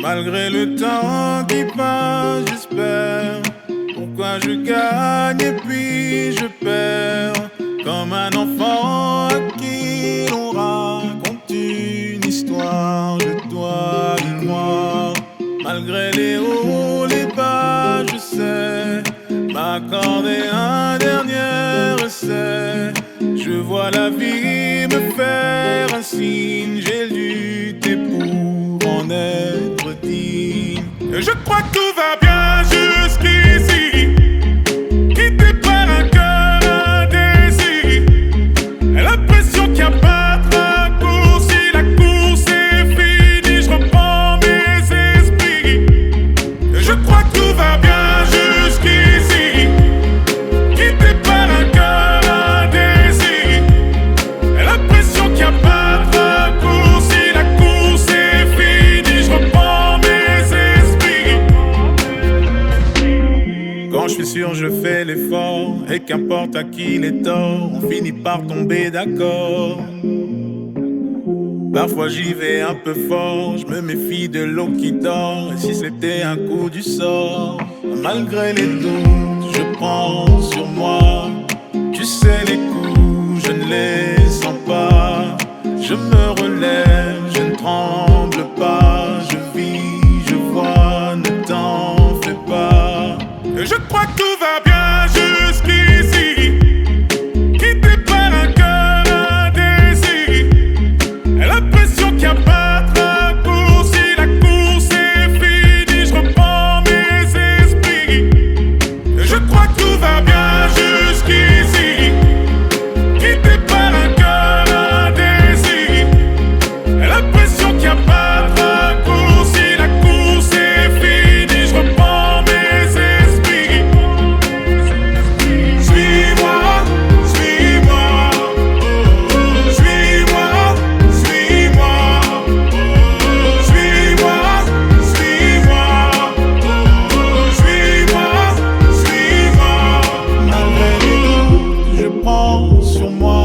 Malgré le temps qui passe, j'espère. Pourquoi je gagne et puis je perds. Comme un enfant à qui l'on raconte une histoire de toi et moi. Malgré les hauts, les bas, je sais m'accorder un dernier essai. Je vois la vie me faire un signe. J'ai lutté pour en être digne. Je crois que tout va bien jusqu'ici. Quitté par un cœur indécis. L'impression qu'il n'y a pas de raccourci. La course est finie, je reprends mes esprits. Je crois que tout va bien jusqu'ici. Quitté par un cœur indécis. L'impression qu'il n'y a pas de raccourci. La course est finie, je reprends mes esprits. Quand je suis sûr, je fais l'effort. Et qu'importe à qui les torts, on finit par tomber d'accord. Parfois j'y vais un peu fort, je me méfie de l'eau qui dort. Et si c'était un coup du sort, malgré les doutes, je prends sur moi. Tu sais les coups, je ne les sens pas. Je me relève, je ne tremble pas. Je vis, je vois, ne t'en fais pas. Je crois que tout va bien jusqu'ici. Quitté par un cœur indécis. L'impression qu'il n'y a pas de raccourci. La course est finie, je reprends mes esprits. Je crois que tout va bien jusqu'ici. Quitté par un cœur indécis. L'impression qu'il n'y a pas de raccourci. La course est finie, je reprends mes esprits. Suis-moi, suis-moi. Suis-moi, suis-moi. Suis-moi, suis-moi. Suis-moi, suis-moi. Malgré les doutes, je prends sur moi.